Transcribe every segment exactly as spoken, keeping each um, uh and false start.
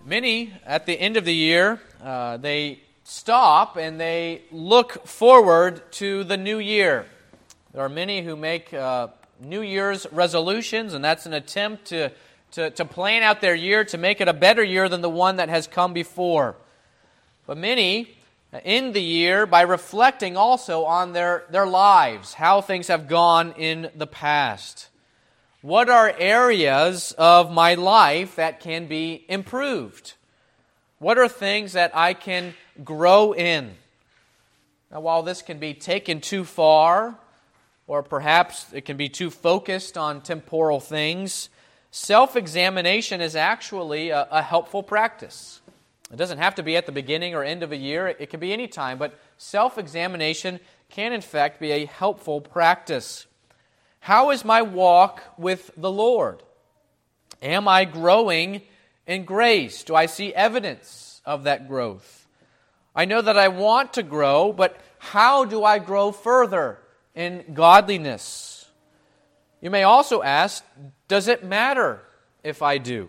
Many, at the end of the year, uh, they stop and they look forward to the new year. There are many who make uh, New Year's resolutions, and that's an attempt to, to, to plan out their year to make it a better year than the one that has come before. But many end the year by reflecting also on their, their lives, how things have gone in the past. What are areas of my life that can be improved? What are things that I can grow in? Now, while this can be taken too far, or perhaps it can be too focused on temporal things, self-examination is actually a, a helpful practice. It doesn't have to be at the beginning or end of a year. It can be any time, but self-examination can in fact be a helpful practice. How is my walk with the Lord? Am I growing in grace? Do I see evidence of that growth? I know that I want to grow, but how do I grow further in godliness? You may also ask, does it matter if I do?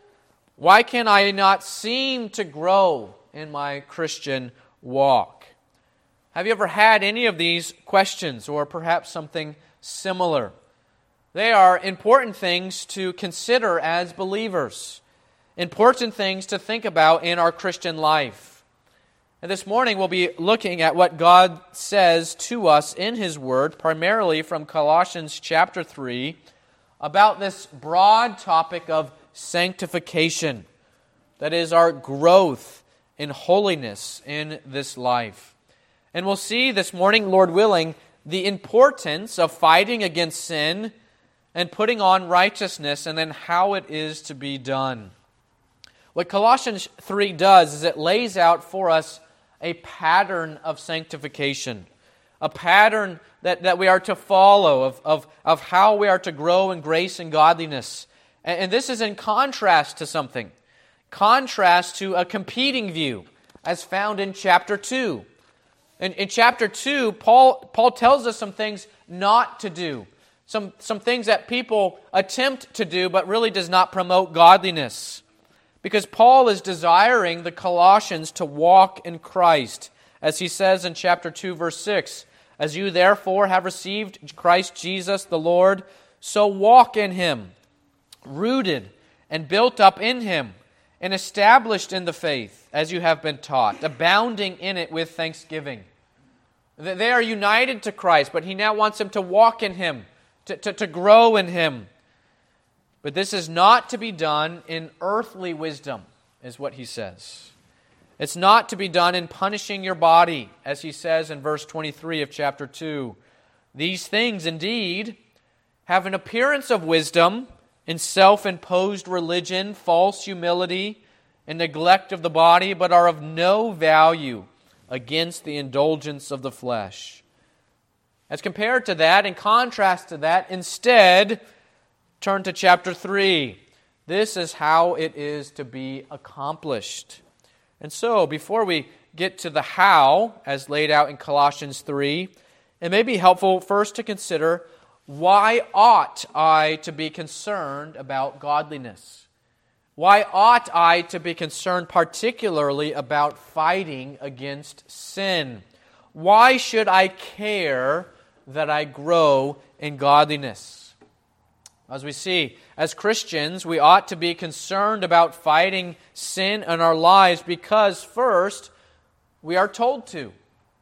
Why can I not seem to grow in my Christian walk? Have you ever had any of these questions, or perhaps something similar? They are important things to consider as believers, important things to think about in our Christian life. And this morning we'll be looking at what God says to us in His Word, primarily from Colossians chapter three, about this broad topic of sanctification, that is, our growth in holiness in this life. And we'll see this morning, Lord willing, the importance of fighting against sin and putting on righteousness, and then how it is to be done. What Colossians three does is it lays out for us a pattern of sanctification, a pattern that, that we are to follow of, of, of how we are to grow in grace and godliness. And, and this is in contrast to something, contrast to a competing view as found in chapter two. In, in chapter two, Paul, Paul tells us some things not to do, some, some things that people attempt to do but really does not promote godliness. Because Paul is desiring the Colossians to walk in Christ, as he says in chapter two, verse six, "As you therefore have received Christ Jesus the Lord, so walk in Him, rooted and built up in Him, and established in the faith, as you have been taught, abounding in it with thanksgiving." They are united to Christ, but he now wants them to walk in Him, to, to, to grow in Him. But this is not to be done in earthly wisdom, is what he says. It's not to be done in punishing your body, as he says in verse twenty-three of chapter two. "These things indeed have an appearance of wisdom in self-imposed religion, false humility, and neglect of the body, but are of no value against the indulgence of the flesh." As compared to that, in contrast to that, instead, turn to chapter three. This is how it is to be accomplished. And so, before we get to the how, as laid out in Colossians three, it may be helpful first to consider, why ought I to be concerned about godliness? Why ought I to be concerned particularly about fighting against sin? Why should I care that I grow in godliness? As we see, as Christians, we ought to be concerned about fighting sin in our lives because, first, we are told to.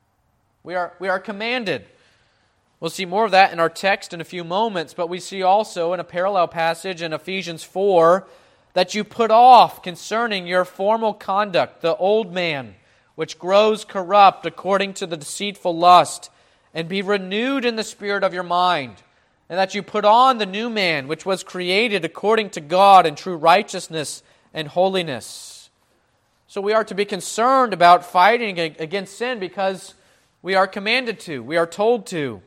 We are, we are commanded. We'll see more of that in our text in a few moments, but we see also in a parallel passage in Ephesians four that you put off concerning your formal conduct, the old man, which grows corrupt according to the deceitful lust, and be renewed in the spirit of your mind, and that you put on the new man, which was created according to God in true righteousness and holiness. So we are to be concerned about fighting against sin because we are commanded to, we are told to.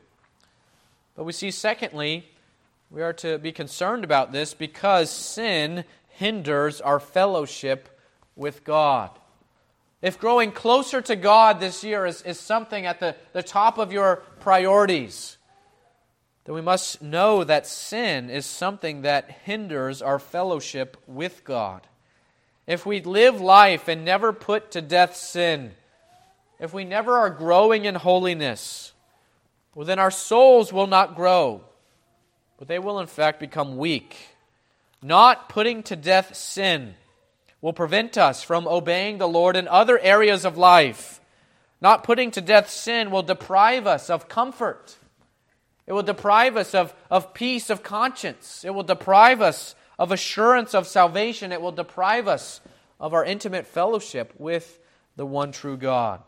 But we see, secondly, we are to be concerned about this because sin hinders our fellowship with God. If growing closer to God this year is, is something at the, the top of your priorities, then we must know that sin is something that hinders our fellowship with God. if we live life and never put to death sin, if we never are growing in holiness, well, then our souls will not grow, but they will in fact become weak. Not putting to death sin will prevent us from obeying the Lord in other areas of life. Not putting to death sin will deprive us of comfort. It will deprive us of, of peace of conscience. It will deprive us of assurance of salvation. It will deprive us of our intimate fellowship with the one true God.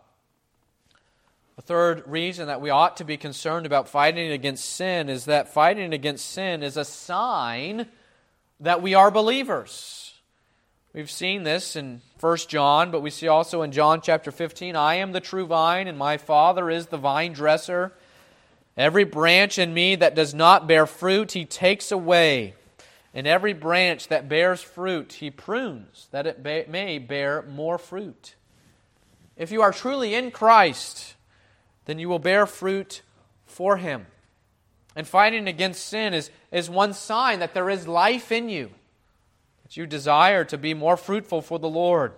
A third reason that we ought to be concerned about fighting against sin is that fighting against sin is a sign that we are believers. We've seen this in First John, but we see also in John chapter fifteen, I am the true vine, and my Father is the vine dresser. Every branch in me that does not bear fruit, He takes away. And every branch that bears fruit, He prunes, that it ba- may bear more fruit. If you are truly in Christ, then you will bear fruit for Him. And fighting against sin is, is one sign that there is life in you, that you desire to be more fruitful for the Lord.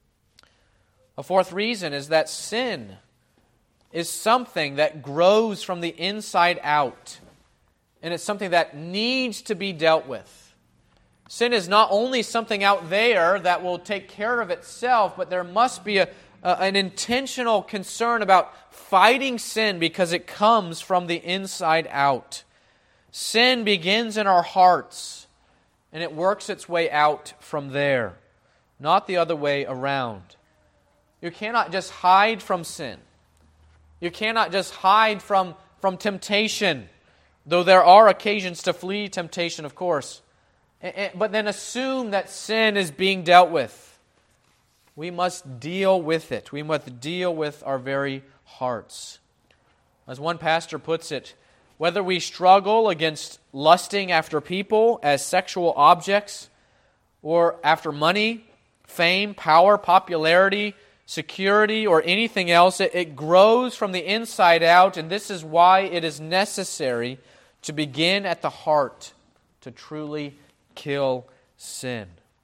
A fourth reason is that sin is something that grows from the inside out, and it's something that needs to be dealt with. Sin is not only something out there that will take care of itself, but there must be a, a, an intentional concern about fighting sin because it comes from the inside out. Sin begins in our hearts, and it works its way out from there, not the other way around. You cannot just hide from sin. You cannot just hide from, from temptation, though there are occasions to flee temptation, of course. But then assume that sin is being dealt with. We must deal with it. We must deal with our very hearts. As one pastor puts it, whether we struggle against lusting after people as sexual objects, or after money, fame, power, popularity, security, or anything else, it, it grows from the inside out, and this is why it is necessary to begin at the heart to truly kill sin.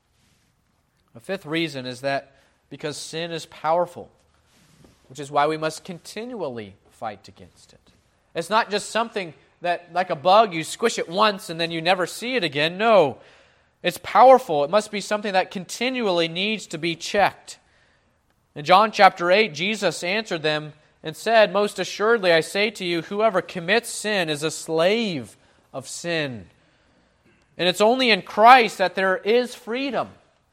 A fifth reason is that because sin is powerful, which is why we must continually fight against it. It's not just something that, like a bug, you squish it once and then you never see it again. No, it's powerful. It must be something that continually needs to be checked. In John chapter eight, Jesus answered them and said, most assuredly I say to you, whoever commits sin is a slave of sin. And it's only in Christ that there is freedom.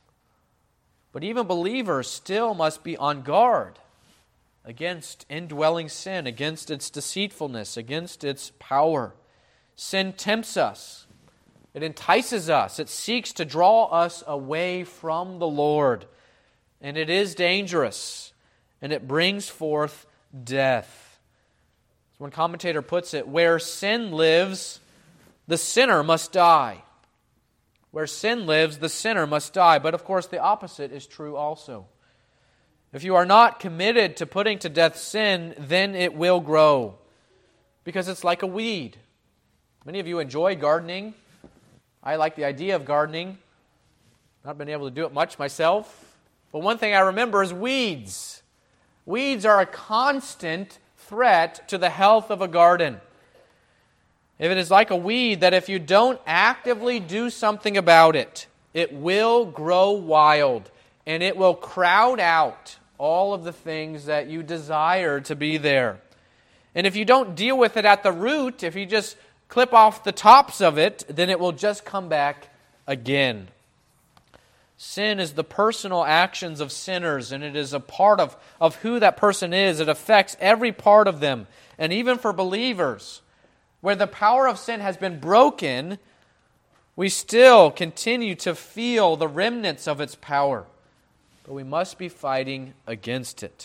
But even believers still must be on guard against indwelling sin, against its deceitfulness, against its power. Sin tempts us. It entices us. It seeks to draw us away from the Lord. And it is dangerous. And it brings forth death. As one commentator puts it, where sin lives, the sinner must die. Where sin lives, the sinner must die. But of course, the opposite is true also. If you are not committed to putting to death sin, then it will grow. Because it's like a weed. Many of you enjoy gardening. I like the idea of gardening. Not been able to do it much myself. But one thing I remember is weeds. Weeds are a constant threat to the health of a garden. If it is like a weed that if you don't actively do something about it, it will grow wild and it will crowd out all of the things that you desire to be there. And if you don't deal with it at the root, if you just clip off the tops of it, then it will just come back again. Sin is the personal actions of sinners, and it is a part of, of who that person is. It affects every part of them. And even for believers, where the power of sin has been broken, we still continue to feel the remnants of its power. But we must be fighting against it.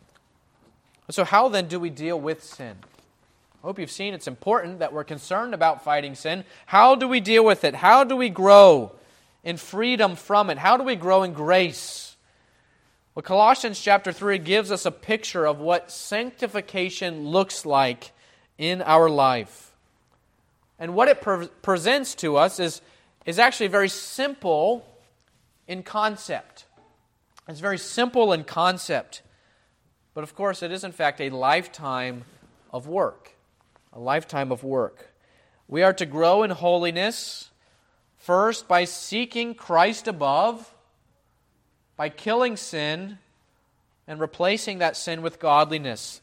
So how then do we deal with sin? I hope you've seen it's important that we're concerned about fighting sin. How do we deal with it? How do we grow in freedom from it? How do we grow in grace? Well, Colossians chapter three gives us a picture of what sanctification looks like in our life. And what it pre- presents to us is, is actually very simple in concept. It's very simple in concept. But of course, it is in fact a lifetime of work. A lifetime of work. We are to grow in holiness, first by seeking Christ above, by killing sin, and replacing that sin with godliness.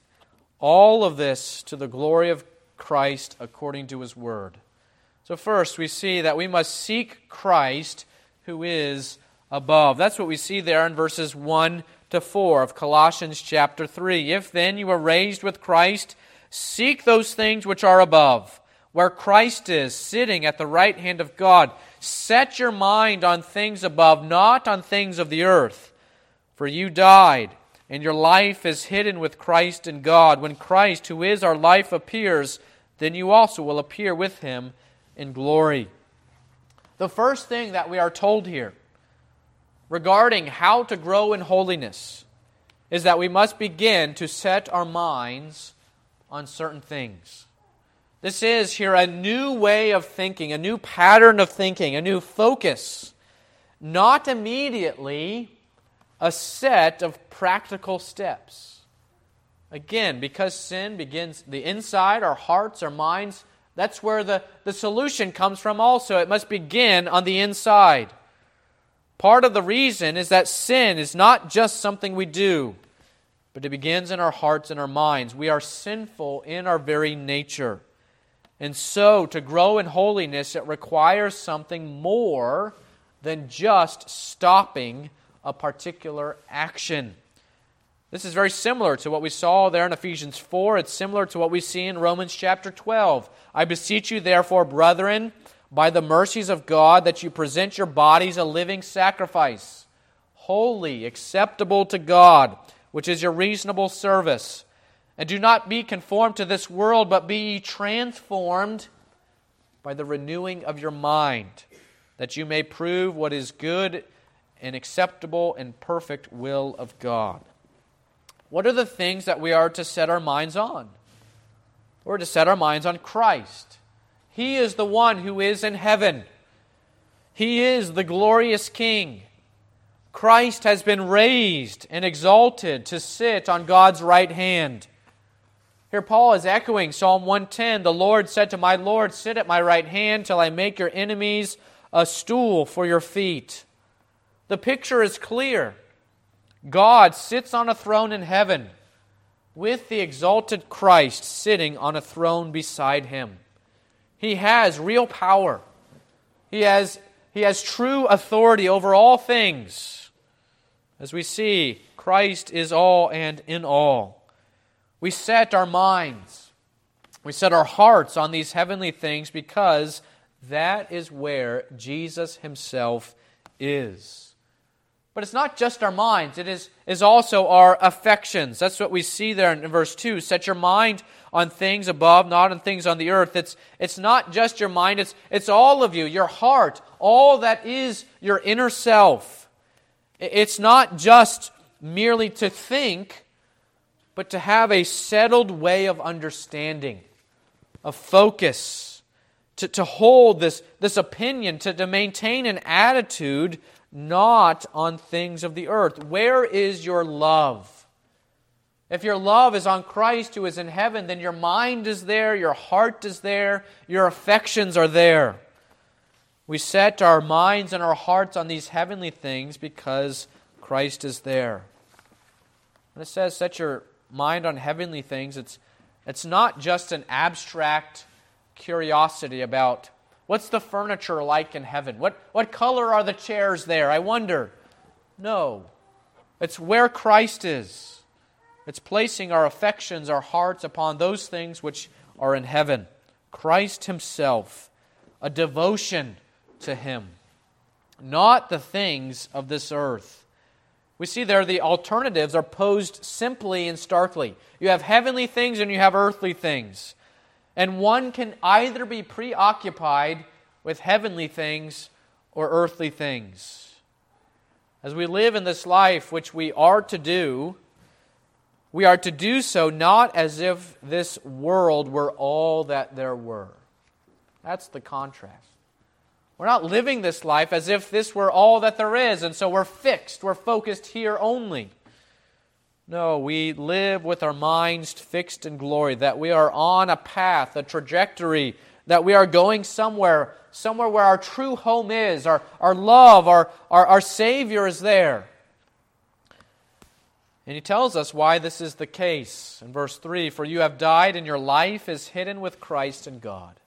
All of this to the glory of Christ according to His Word. So first, we see that we must seek Christ who is above. That's what we see there in verses one to four of Colossians chapter three. If then you are raised with Christ, seek those things which are above, where Christ is, sitting at the right hand of God. Set your mind on things above, not on things of the earth. For you died, and your life is hidden with Christ in God. When Christ, who is our life, appears, then you also will appear with Him in glory. The first thing that we are told here regarding how to grow in holiness is that we must begin to set our minds on certain things. This is here a new way of thinking, a new pattern of thinking, a new focus. Not immediately a set of practical steps. Again, because sin begins the inside, our hearts, our minds, that's where the, the solution comes from also. It must begin on the inside. Part of the reason is that sin is not just something we do, but it begins in our hearts and our minds. We are sinful in our very nature. And so, to grow in holiness, it requires something more than just stopping a particular action. This is very similar to what we saw there in Ephesians four. It's similar to what we see in Romans chapter twelve. I beseech you, therefore, brethren, by the mercies of God, that you present your bodies a living sacrifice, holy, acceptable to God, which is your reasonable service. And do not be conformed to this world, but be ye transformed by the renewing of your mind, that you may prove what is good and acceptable and perfect will of God. What are the things that we are to set our minds on? We're to set our minds on Christ. He is the one who is in heaven. He is the glorious King. Christ has been raised and exalted to sit on God's right hand. Here Paul is echoing Psalm one ten. The Lord said to my Lord, sit at my right hand till I make your enemies a stool for your feet. The picture is clear. God sits on a throne in heaven with the exalted Christ sitting on a throne beside Him. He has real power. He has, he has true authority over all things. As we see, Christ is all and in all. We set our minds, we set our hearts on these heavenly things because that is where Jesus Himself is. But it's not just our minds, it is, is also our affections. That's what we see there in verse two. Set your mind on things above, not on things on the earth. It's, it's not just your mind, it's, it's all of you, your heart, all that is your inner self. It's not just merely to think, but to have a settled way of understanding, of focus, to, to hold this, this opinion, to, to maintain an attitude not on things of the earth. Where is your love? If your love is on Christ who is in heaven, then your mind is there, your heart is there, your affections are there. We set our minds and our hearts on these heavenly things because Christ is there. When it says set your mind on heavenly things, it's, it's not just an abstract curiosity about what's the furniture like in heaven? What, what color are the chairs there? I wonder. No. It's where Christ is. It's placing our affections, our hearts upon those things which are in heaven. Christ Himself. A devotion to Him. Not the things of this earth. We see there the alternatives are posed simply and starkly. You have heavenly things and you have earthly things. And one can either be preoccupied with heavenly things or earthly things. As we live in this life, which we are to do, we are to do so not as if this world were all that there were. That's the contrast. We're not living this life as if this were all that there is, and so we're fixed, we're focused here only. No, we live with our minds fixed in glory, that we are on a path, a trajectory, that we are going somewhere, somewhere where our true home is, our, our love, our, our, our Savior is there. And he tells us why this is the case. In verse three, "For you have died, and your life is hidden with Christ in God."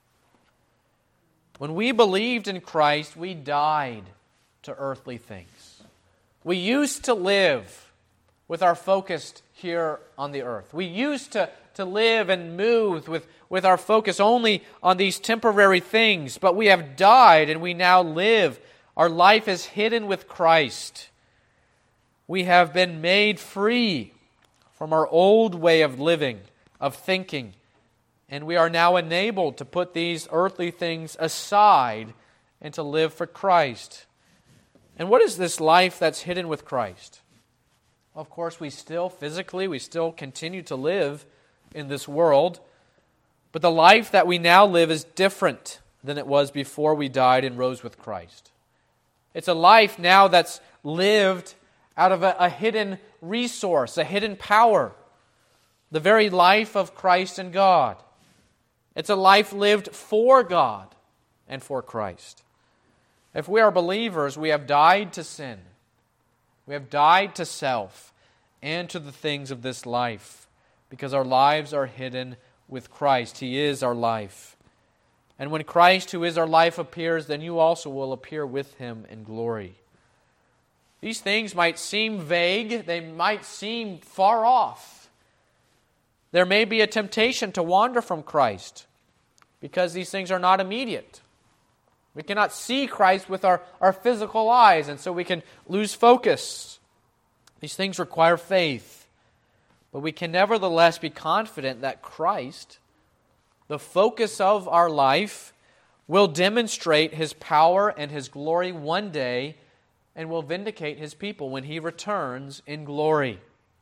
When we believed in Christ, we died to earthly things. We used to live with our focus here on the earth. We used to, to live and move with, with our focus only on these temporary things, but we have died and we now live. Our life is hidden with Christ. We have been made free from our old way of living, of thinking, and we are now enabled to put these earthly things aside and to live for Christ. And what is this life that's hidden with Christ? Of course, we still physically, we still continue to live in this world, but the life that we now live is different than it was before we died and rose with Christ. It's a life now that's lived out of a, a hidden resource, a hidden power, the very life of Christ and God. It's a life lived for God and for Christ. If we are believers, we have died to sin. We have died to self and to the things of this life because our lives are hidden with Christ. He is our life. And when Christ, who is our life, appears, then you also will appear with Him in glory. These things might seem vague. They might seem far off. There may be a temptation to wander from Christ because these things are not immediate. We cannot see Christ with our, our physical eyes, and so we can lose focus. These things require faith. But we can nevertheless be confident that Christ, the focus of our life, will demonstrate His power and His glory one day and will vindicate His people when He returns in glory.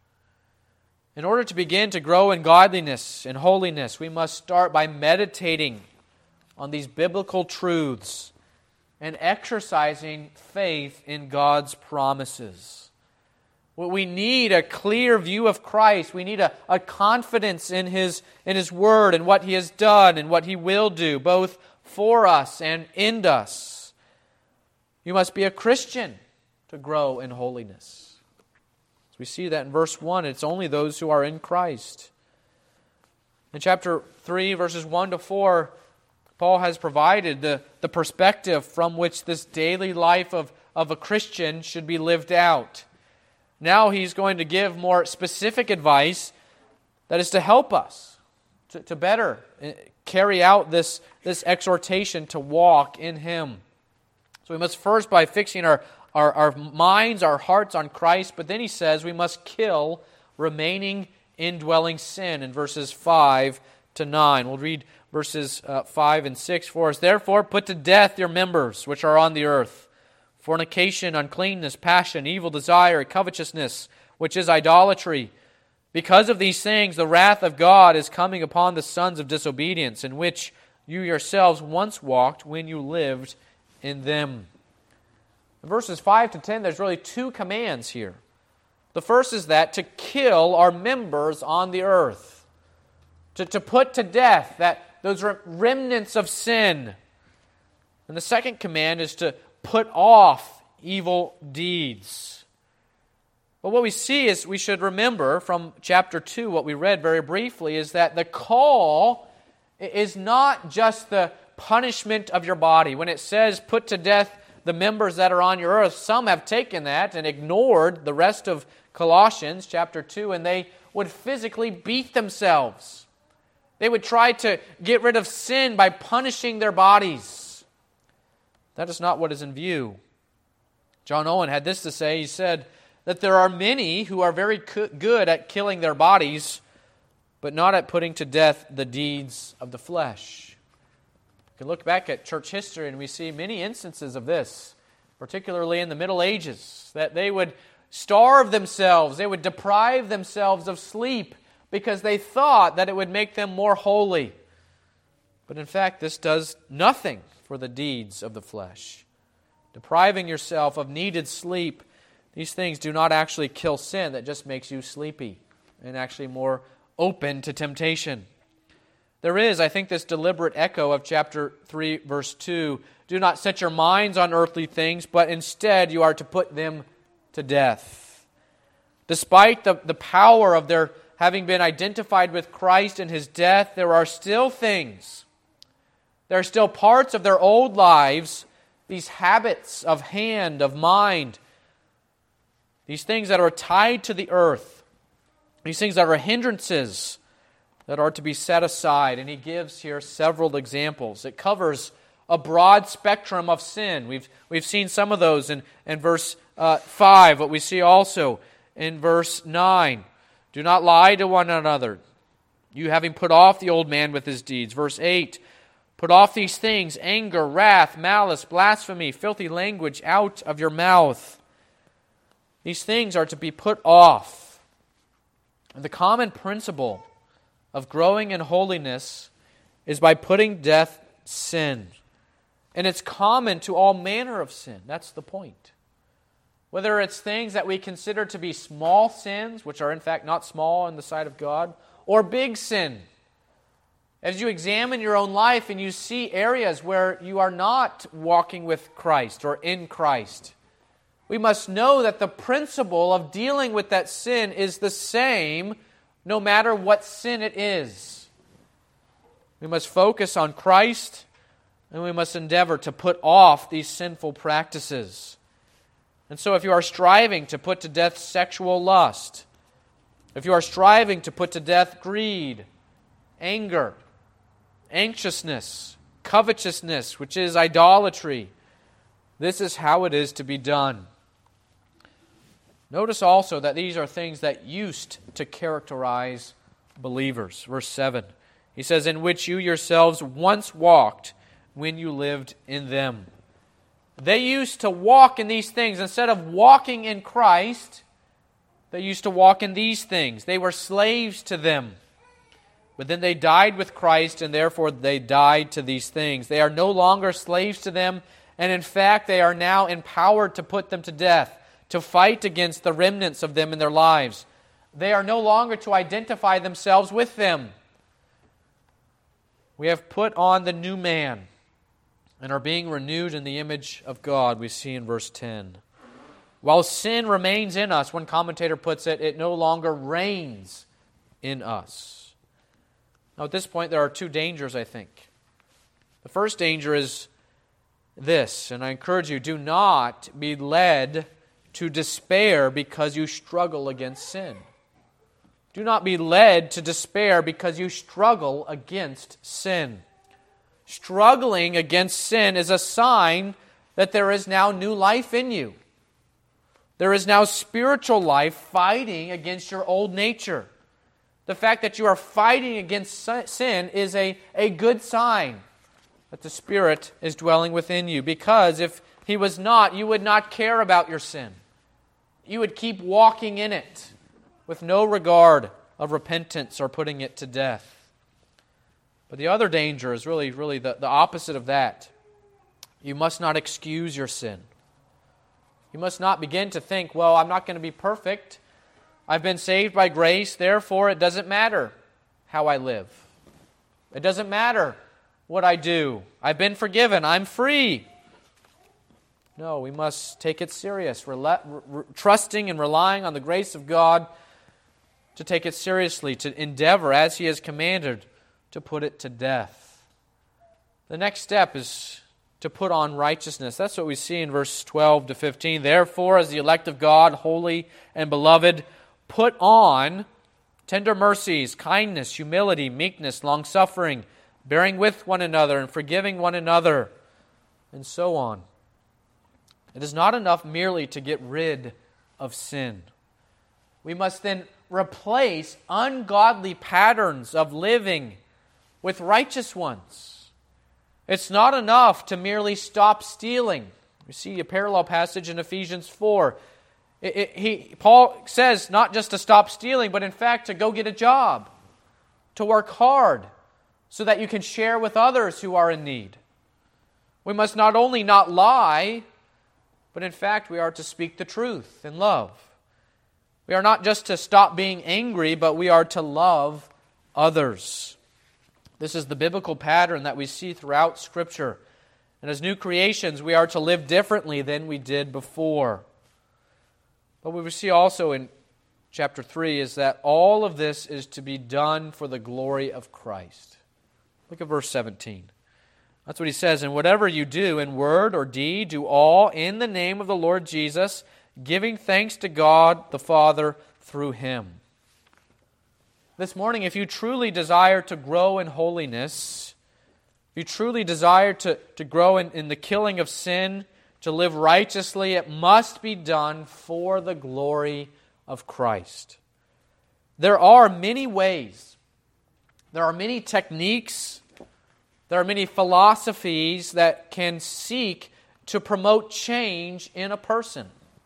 In order to begin to grow in godliness and holiness, we must start by meditating on these biblical truths and exercising faith in God's promises. We need a clear view of Christ. We need a, a confidence in His, in His Word and what He has done and what He will do, both for us and in us. You must be a Christian to grow in holiness. We see that in verse one. It's only those who are in Christ. In chapter three, verses one to four, Paul has provided the, the perspective from which this daily life of, of a Christian should be lived out. Now he's going to give more specific advice that is to help us to, to better carry out this, this exhortation to walk in Him. So we must first, by fixing our Our, our minds, our hearts on Christ, but then he says we must kill remaining indwelling sin in verses five to nine. We'll read verses uh, five and six for us. "Therefore put to death your members which are on the earth, fornication, uncleanness, passion, evil desire, covetousness, which is idolatry. Because of these things the wrath of God is coming upon the sons of disobedience, in which you yourselves once walked when you lived in them." In verses five to ten, there's really two commands here. The first is that to kill our members on the earth, to, to put to death that those remnants of sin. And the second command is to put off evil deeds. But what we see is, we should remember from chapter two, what we read very briefly, is that the call is not just the punishment of your body. When it says put to death the members that are on your earth, some have taken that and ignored the rest of Colossians chapter two, and they would physically beat themselves. They would try to get rid of sin by punishing their bodies. That is not what is in view. John Owen had this to say. He said that there are many who are very good at killing their bodies, but not at putting to death the deeds of the flesh. We can look back at church history and we see many instances of this, particularly in the Middle Ages, that they would starve themselves, they would deprive themselves of sleep because they thought that it would make them more holy. But in fact, this does nothing for the deeds of the flesh. Depriving yourself of needed sleep, these things do not actually kill sin. That just makes you sleepy and actually more open to temptation. There is, I think, this deliberate echo of chapter three, verse two. Do not set your minds on earthly things, but instead you are to put them to death. Despite the, the power of their having been identified with Christ and His death, there are still things, there are still parts of their old lives, these habits of hand, of mind, these things that are tied to the earth, these things that are hindrances that are to be set aside. And he gives here several examples. It covers a broad spectrum of sin. We've, we've seen some of those in, in verse uh, five, but we see also in verse nine. Do not lie to one another, you having put off the old man with his deeds. Verse eight, put off these things, anger, wrath, malice, blasphemy, filthy language out of your mouth. These things are to be put off. And the common principle of growing in holiness is by putting death sin. And it's common to all manner of sin. That's the point. Whether it's things that we consider to be small sins, which are in fact not small in the sight of God, or big sin. As you examine your own life and you see areas where you are not walking with Christ or in Christ, we must know that the principle of dealing with that sin is the same no matter what sin it is. We must focus on Christ, and we must endeavor to put off these sinful practices. And so if you are striving to put to death sexual lust, if you are striving to put to death greed, anger, anxiousness, covetousness, which is idolatry, this is how it is to be done. Notice also that these are things that used to characterize believers. Verse seven, he says, in which you yourselves once walked when you lived in them. They used to walk in these things. Instead of walking in Christ, they used to walk in these things. They were slaves to them. But then they died with Christ, and therefore they died to these things. They are no longer slaves to them, and in fact they are now empowered to put them to death, to fight against the remnants of them in their lives. They are no longer to identify themselves with them. We have put on the new man and are being renewed in the image of God, we see in verse ten. While sin remains in us, one commentator puts it, it no longer reigns in us. Now at this point there are two dangers, I think. The first danger is this, and I encourage you, do not be led to despair because you struggle against sin. Do not be led to despair because you struggle against sin. Struggling against sin is a sign that there is now new life in you. There is now spiritual life fighting against your old nature. The fact that you are fighting against sin is a, a good sign that the Spirit is dwelling within you. Because if He was not, you would not care about your sin. You would keep walking in it with no regard of repentance or putting it to death. But the other danger is really, really the, the opposite of that. You must not excuse your sin. You must not begin to think, well, I'm not going to be perfect. I've been saved by grace, therefore it doesn't matter how I live. It doesn't matter what I do. I've been forgiven. I'm free. No, we must take it serious, rela- r- trusting and relying on the grace of God to take it seriously, to endeavor, as He has commanded, to put it to death. The next step is to put on righteousness. That's what we see in verse twelve to fifteen. Therefore, as the elect of God, holy and beloved, put on tender mercies, kindness, humility, meekness, long-suffering, bearing with one another and forgiving one another, and so on. It is not enough merely to get rid of sin. We must then replace ungodly patterns of living with righteous ones. It's not enough to merely stop stealing. We see a parallel passage in Ephesians four. It, it, he, Paul says not just to stop stealing, but in fact to go get a job, to work hard, so that you can share with others who are in need. We must not only not lie, but in fact we are to speak the truth in love. We are not just to stop being angry, but we are to love others. This is the biblical pattern that we see throughout Scripture. And as new creations, we are to live differently than we did before. But what we see also in chapter three is that all of this is to be done for the glory of Christ. Look at verse seventeen. That's what he says, "And whatever you do in word or deed, do all in the name of the Lord Jesus, giving thanks to God the Father through Him." This morning, if you truly desire to grow in holiness, if you truly desire to, to grow in, in the killing of sin, to live righteously, it must be done for the glory of Christ. There are many ways, there are many techniques, there are many philosophies that can seek to promote change in a person.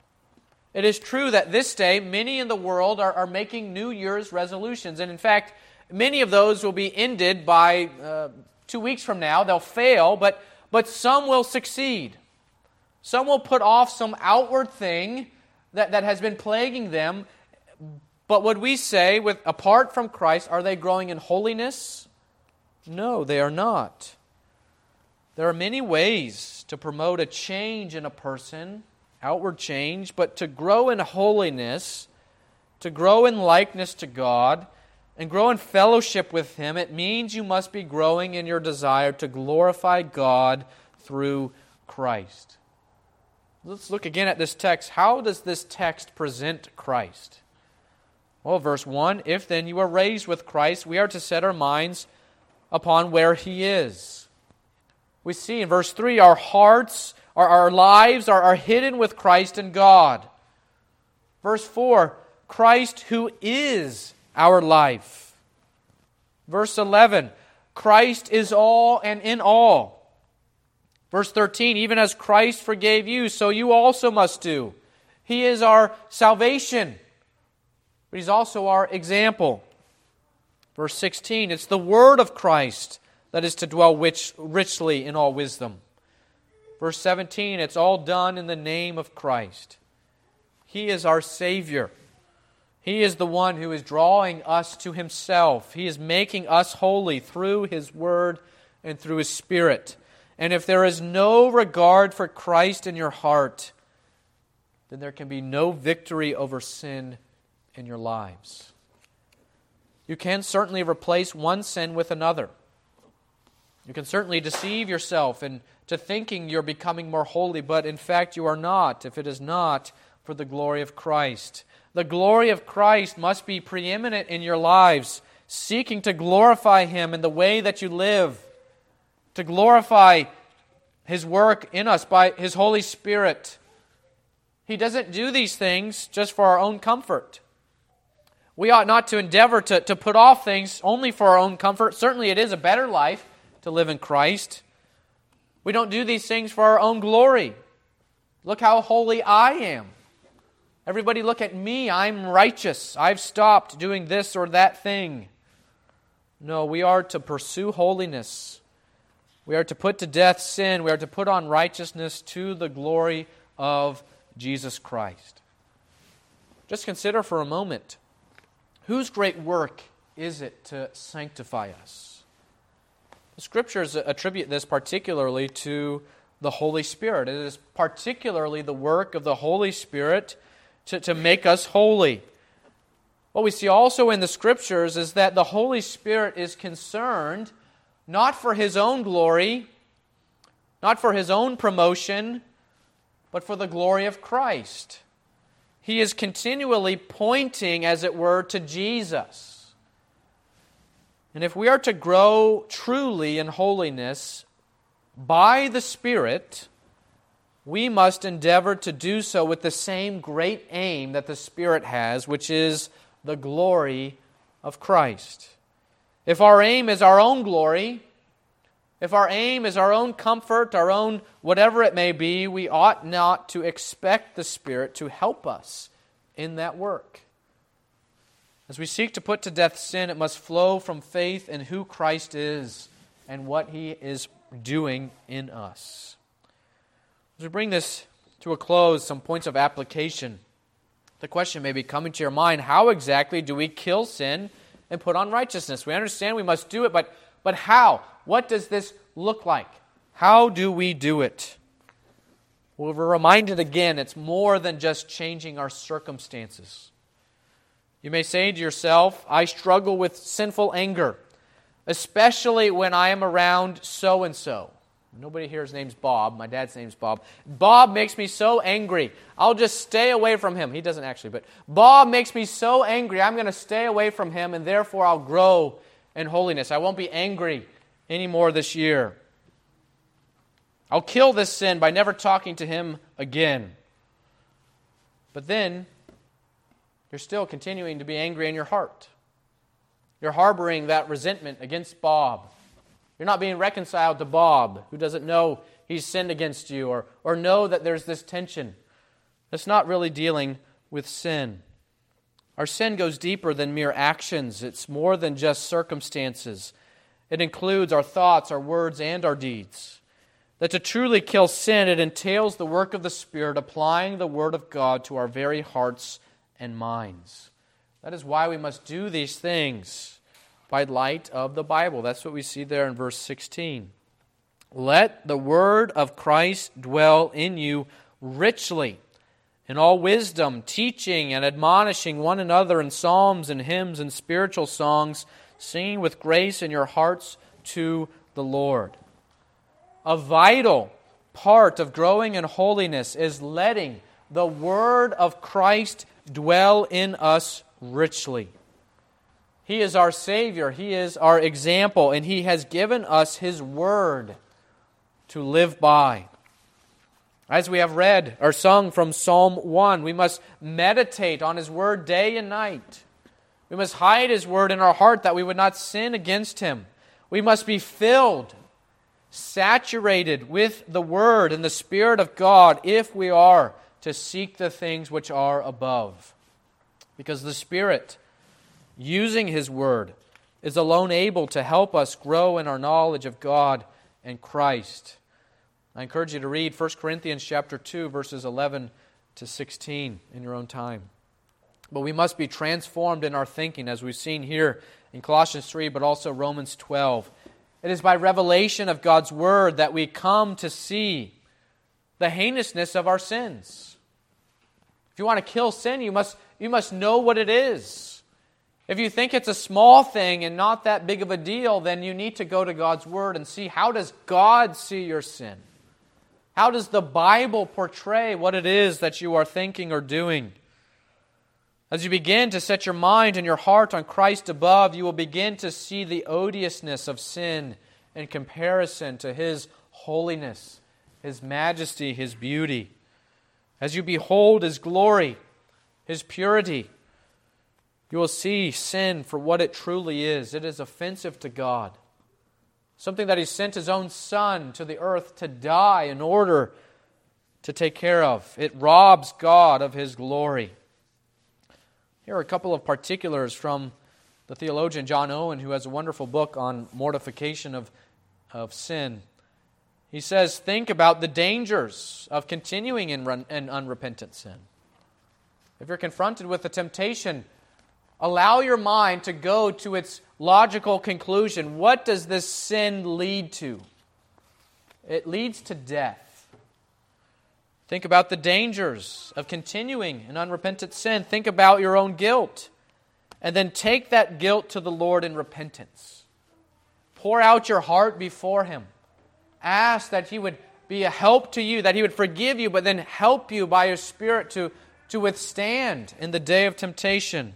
It is true that this day, many in the world are, are making New Year's resolutions. And in fact, many of those will be ended by uh, two weeks from now. They'll fail, but, but some will succeed. Some will put off some outward thing that, that has been plaguing them. But would we say, with apart from Christ, are they growing in holiness? No, they are not. There are many ways to promote a change in a person, outward change, but to grow in holiness, to grow in likeness to God, and grow in fellowship with Him, it means you must be growing in your desire to glorify God through Christ. Let's look again at this text. How does this text present Christ? Well, verse one, "If then you are raised with Christ, we are to set our minds upon where He is." We see in verse three, our hearts, our, our lives are, are hidden with Christ in God. Verse four, Christ who is our life. Verse eleven, Christ is all and in all. Verse thirteen, even as Christ forgave you, so you also must do. He is our salvation, but He's also our example. Verse sixteen, it's the word of Christ that is to dwell rich, richly in all wisdom. Verse seventeen, it's all done in the name of Christ. He is our Savior. He is the one who is drawing us to Himself. He is making us holy through His Word and through His Spirit. And if there is no regard for Christ in your heart, then there can be no victory over sin in your lives. You can certainly replace one sin with another. You can certainly deceive yourself into thinking you're becoming more holy, but in fact you are not, if it is not for the glory of Christ. The glory of Christ must be preeminent in your lives, seeking to glorify Him in the way that you live, to glorify His work in us by His Holy Spirit. He doesn't do these things just for our own comfort. We ought not to endeavor to, to put off things only for our own comfort. Certainly it is a better life to live in Christ. We don't do these things for our own glory. Look how holy I am. Everybody look at me. I'm righteous. I've stopped doing this or that thing. No, we are to pursue holiness. We are to put to death sin. We are to put on righteousness to the glory of Jesus Christ. Just consider for a moment, whose great work is it to sanctify us? The Scriptures attribute this particularly to the Holy Spirit. It is particularly the work of the Holy Spirit to, to make us holy. What we see also in the Scriptures is that the Holy Spirit is concerned not for His own glory, not for His own promotion, but for the glory of Christ. He is continually pointing, as it were, to Jesus. And if we are to grow truly in holiness by the Spirit, we must endeavor to do so with the same great aim that the Spirit has, which is the glory of Christ. If our aim is our own glory, if our aim is our own comfort, our own whatever it may be, we ought not to expect the Spirit to help us in that work. As we seek to put to death sin, it must flow from faith in who Christ is and what He is doing in us. As we bring this to a close, some points of application. The question may be coming to your mind, how exactly do we kill sin and put on righteousness? We understand we must do it, but, but how? What does this look like? How do we do it? Well, we're reminded again, it's more than just changing our circumstances. You may say to yourself, I struggle with sinful anger, especially when I am around so-and-so. Nobody here's name's Bob. My dad's name's Bob. Bob makes me so angry. I'll just stay away from him. He doesn't actually, but Bob makes me so angry. I'm going to stay away from him, and therefore I'll grow in holiness. I won't be angry anymore this year. I'll kill this sin by never talking to him again. But then, you're still continuing to be angry in your heart. You're harboring that resentment against Bob. You're not being reconciled to Bob, who doesn't know he's sinned against you, or, or know that there's this tension. That's not really dealing with sin. Our sin goes deeper than mere actions. It's more than just circumstances. It includes our thoughts, our words, and our deeds. That to truly kill sin, it entails the work of the Spirit, applying the Word of God to our very hearts and minds. That is why we must do these things by light of the Bible. That's what we see there in verse sixteen. Let the word of Christ dwell in you richly, in all wisdom, teaching and admonishing one another in psalms and hymns and spiritual songs, singing with grace in your hearts to the Lord. A vital part of growing in holiness is letting the word of Christ dwell in us richly. He is our Savior. He is our example, and He has given us His Word to live by. As we have read or sung from Psalm one, we must meditate on His Word day and night. We must hide His Word in our heart that we would not sin against Him. We must be filled, saturated with the Word and the Spirit of God if we are to seek the things which are above. Because the Spirit, using His Word, is alone able to help us grow in our knowledge of God and Christ. I encourage you to read First Corinthians chapter two, verses eleven to sixteen in your own time. But we must be transformed in our thinking, as we've seen here in Colossians three, but also Romans twelve. It is by revelation of God's Word that we come to see the heinousness of our sins. If you want to kill sin, you must, you must know what it is. If you think it's a small thing and not that big of a deal, then you need to go to God's Word and see, how does God see your sin? How does the Bible portray what it is that you are thinking or doing? As you begin to set your mind and your heart on Christ above, you will begin to see the odiousness of sin in comparison to His holiness, His majesty, His beauty. As you behold His glory, His purity, you will see sin for what it truly is. It is offensive to God. Something that He sent His own Son to the earth to die in order to take care of. It robs God of His glory. Here are a couple of particulars from the theologian John Owen, who has a wonderful book on mortification of, of sin. He says, think about the dangers of continuing in, run, in unrepentant sin. If you're confronted with a temptation, allow your mind to go to its logical conclusion. What does this sin lead to? It leads to death. Think about the dangers of continuing in unrepentant sin. Think about your own guilt. And then take that guilt to the Lord in repentance. Pour out your heart before Him. Ask that He would be a help to you, that He would forgive you, but then help you by His Spirit to, to withstand in the day of temptation.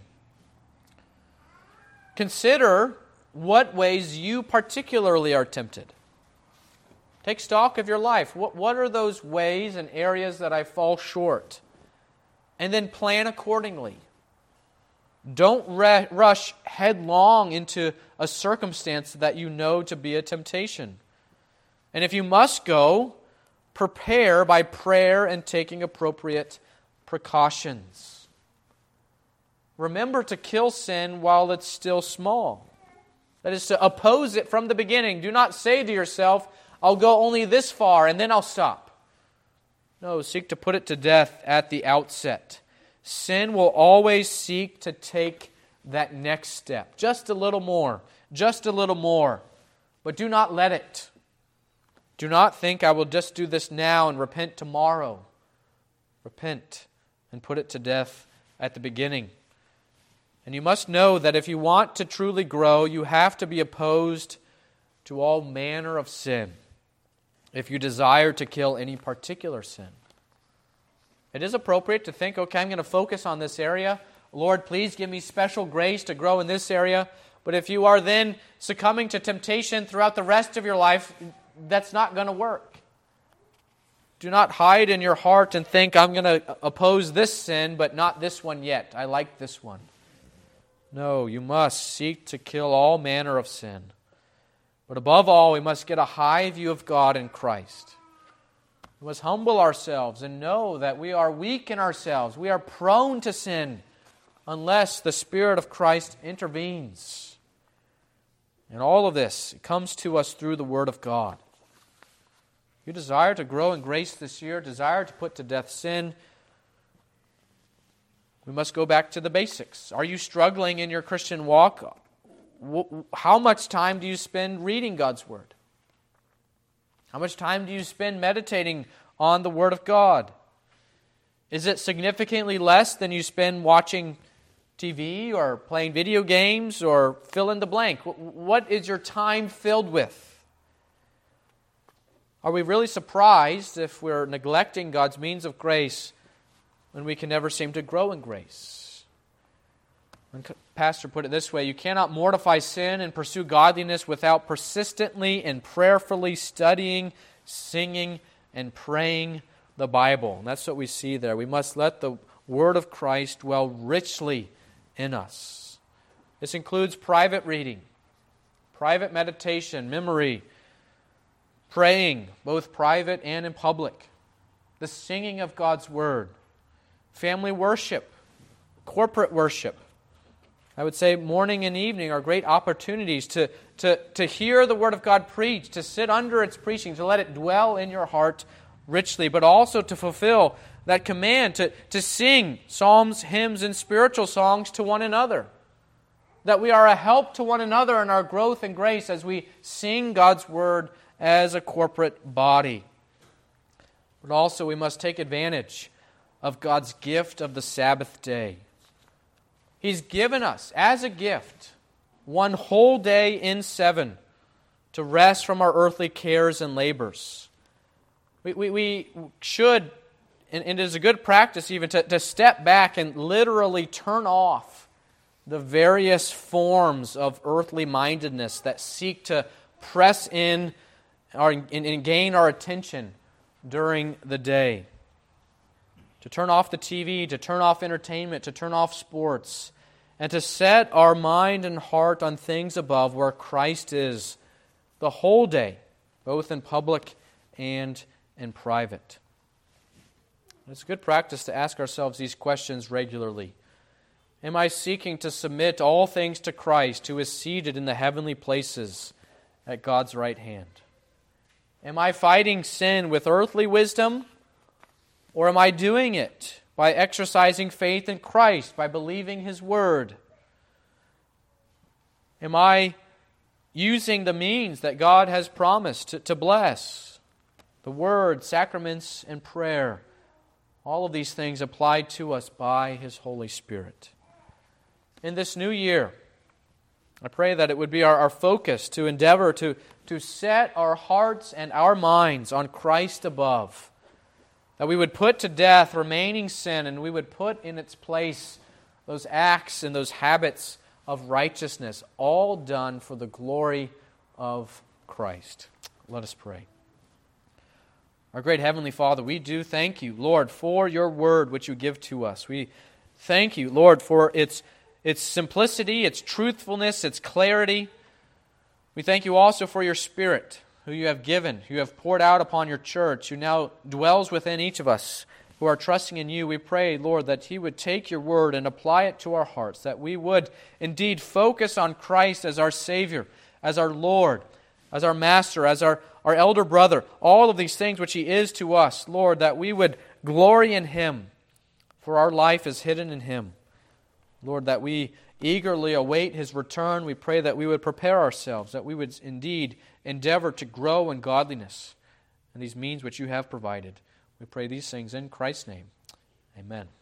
Consider what ways you particularly are tempted. Take stock of your life. What, what are those ways and areas that I fall short? And then plan accordingly. Don't re- rush headlong into a circumstance that you know to be a temptation. And if you must go, prepare by prayer and taking appropriate precautions. Remember to kill sin while it's still small. That is to oppose it from the beginning. Do not say to yourself, I'll go only this far and then I'll stop. No, seek to put it to death at the outset. Sin will always seek to take that next step. Just a little more. Just a little more. But do not let it. Do not think I will just do this now and repent tomorrow. Repent and put it to death at the beginning. And you must know that if you want to truly grow, you have to be opposed to all manner of sin if you desire to kill any particular sin. It is appropriate to think, okay, I'm going to focus on this area. Lord, please give me special grace to grow in this area. But if you are then succumbing to temptation throughout the rest of your life, that's not going to work. Do not hide in your heart and think, I'm going to oppose this sin, but not this one yet. I like this one. No, you must seek to kill all manner of sin. But above all, we must get a high view of God in Christ. We must humble ourselves and know that we are weak in ourselves. We are prone to sin unless the Spirit of Christ intervenes. And all of this comes to us through the Word of God. You desire to grow in grace this year, desire to put to death sin, we must go back to the basics. Are you struggling in your Christian walk? How much time do you spend reading God's Word? How much time do you spend meditating on the Word of God? Is it significantly less than you spend watching T V or playing video games or fill in the blank? What is your time filled with? Are we really surprised if we're neglecting God's means of grace when we can never seem to grow in grace? One pastor put it this way: you cannot mortify sin and pursue godliness without persistently and prayerfully studying, singing, and praying the Bible. And that's what we see there. We must let the Word of Christ dwell richly in us. This includes private reading, private meditation, memory, praying, both private and in public, the singing of God's Word, family worship, corporate worship. I would say morning and evening are great opportunities to, to, to hear the Word of God preached, to sit under its preaching, to let it dwell in your heart richly, but also to fulfill that command to, to sing psalms, hymns, and spiritual songs to one another. That we are a help to one another in our growth and grace as we sing God's Word as a corporate body. But also we must take advantage of God's gift of the Sabbath day. He's given us, as a gift, one whole day in seven to rest from our earthly cares and labors. We, we, we should, and it is a good practice even, to, to step back and literally turn off the various forms of earthly mindedness that seek to press in our, and, and gain our attention during the day. To turn off the T V, to turn off entertainment, to turn off sports, and to set our mind and heart on things above where Christ is the whole day, both in public and in private. It's a good practice to ask ourselves these questions regularly. Am I seeking to submit all things to Christ, who is seated in the heavenly places at God's right hand? Am I fighting sin with earthly wisdom, or am I doing it by exercising faith in Christ, by believing His Word? Am I using the means that God has promised to, to bless? The Word, sacraments, and prayer. All of these things applied to us by His Holy Spirit. In this new year, I pray that it would be our, our focus to endeavor to, to set our hearts and our minds on Christ above. That we would put to death remaining sin, and we would put in its place those acts and those habits of righteousness, all done for the glory of Christ. Let us pray. Our great Heavenly Father, we do thank You, Lord, for Your Word which You give to us. We thank You, Lord, for its, its simplicity, its truthfulness, its clarity. We thank You also for Your Spirit, who You have given, who You have poured out upon Your church, who now dwells within each of us who are trusting in You. We pray, Lord, that He would take Your Word and apply it to our hearts, that we would indeed focus on Christ as our Savior, as our Lord, as our Master, as our our elder brother, all of these things which He is to us, Lord, that we would glory in Him, for our life is hidden in Him. Lord, that we eagerly await His return. We pray that we would prepare ourselves, that we would indeed endeavor to grow in godliness and these means which You have provided. We pray these things in Christ's name. Amen.